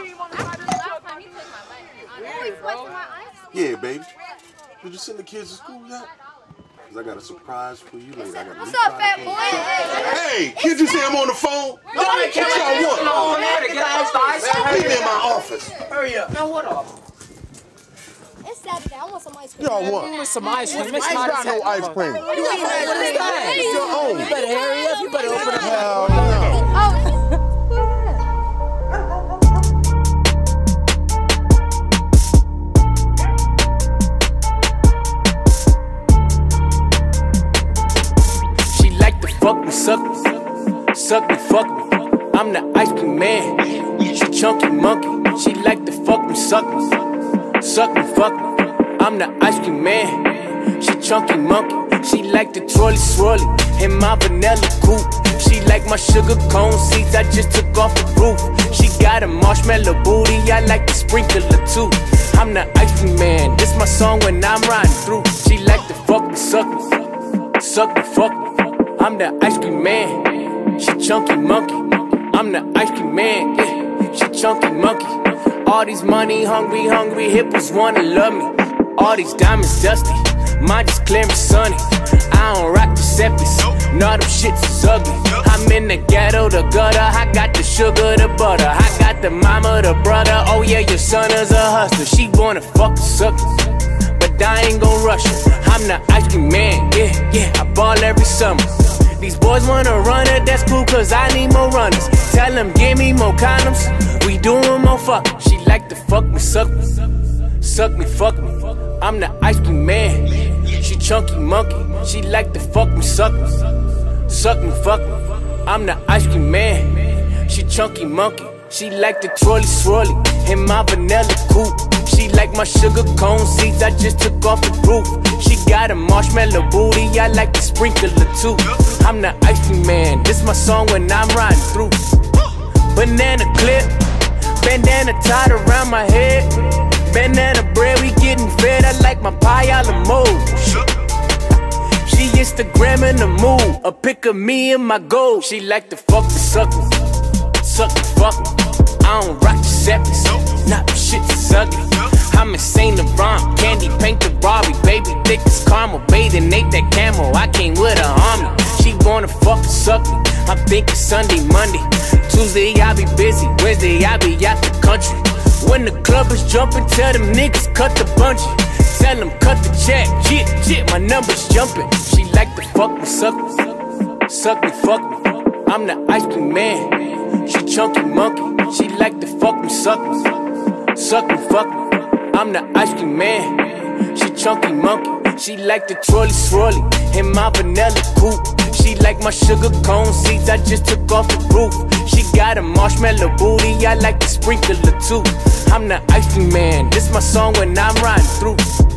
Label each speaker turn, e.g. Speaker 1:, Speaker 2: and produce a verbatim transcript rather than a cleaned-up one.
Speaker 1: Yeah, baby. Did you send the kids to school yet? Cause I got a surprise for you later. I got
Speaker 2: What's up, fat boy?
Speaker 1: Hey, can't you say I'm on the phone?
Speaker 3: No, I can't.
Speaker 1: What y'all want?
Speaker 3: No, man, get out the
Speaker 1: Meet me in my office.
Speaker 3: Hurry up. Now, what up?
Speaker 2: It's Saturday. I want some ice cream.
Speaker 1: Y'all want?
Speaker 3: I want some ice cream.
Speaker 1: I ain't got no ice cream.
Speaker 3: What is that?
Speaker 1: It's your own.
Speaker 3: You better hurry up. You better open up.
Speaker 1: Hell no.
Speaker 2: Oh.
Speaker 4: Fuck me, suck me, suck me, fuck me. I'm the ice cream man. She chunky monkey. She like to fuck me, suck me, suck me, fuck me. I'm the ice cream man. She chunky monkey. She like the twirly swirly in my vanilla coupe. She like my sugar cone seeds. I just took off the roof. She got a marshmallow booty. I like the sprinkler too. I'm the ice cream man. This my song when I'm riding through. She like to fuck me, suck me, suck me, fuck me. I'm the ice cream man, she chunky monkey. I'm the ice cream man, yeah, she chunky monkey. All these money hungry, hungry hippos wanna love me. All these diamonds dusty, mine just clear and sunny. I don't rock Giuseppe's, no them shits is ugly. I'm in the ghetto, the gutter, I got the sugar, the butter. I got the mama, the brother, oh yeah, your son is a hustler. She wanna fuck the suckers, but I ain't gon' rush her. I'm the ice cream man, yeah, yeah, I ball every summer. These boys wanna run it, that's cool cause I need more runners. Tell them give me more condoms, we doing more fucking. She like to fuck me, suck me, suck me, fuck me. I'm the ice cream man, she chunky monkey. She like to fuck me, suck me, suck me, fuck me. I'm the ice cream man, she chunky monkey. She like the twirly swirly in my vanilla coupe. She like my sugar cone seeds, I just took off the roof. She got a marshmallow booty, I like the sprinkler too. I'm the ice cream man, this my song when I'm riding through. Banana clip, bandana tied around my head. Banana bread, we getting fed, I like my pie a la mode. She Instagramming the mood, a pic of me and my gold. She like to fuck me, suck me, suck me, fuck me. I don't rock Giuseppe's, not the shit is ugly. I'm insane to rhyme, candy paint the Barbie. Baby thick as caramel, bathing ate that camel. I came with a army, she wanna fuck and suck me. I'm thinking Sunday, Monday, Tuesday I be busy, Wednesday I be out the country. When the club is jumping, tell them niggas cut the bungee. Tell them cut the check, shit, shit, my number's jumping. She like to fuck me, suck me, suck me, fuck me. I'm the ice cream man, she chunky monkey. She like to fuck me, suck me, suck me, fuck me. I'm the ice cream man, she chunky monkey. She like the twirly swirly in my vanilla coupe. She like my sugar cone seeds, I just took off the roof. She got a marshmallow booty, I like the sprinkler too. I'm the ice cream man, this my song when I'm riding through.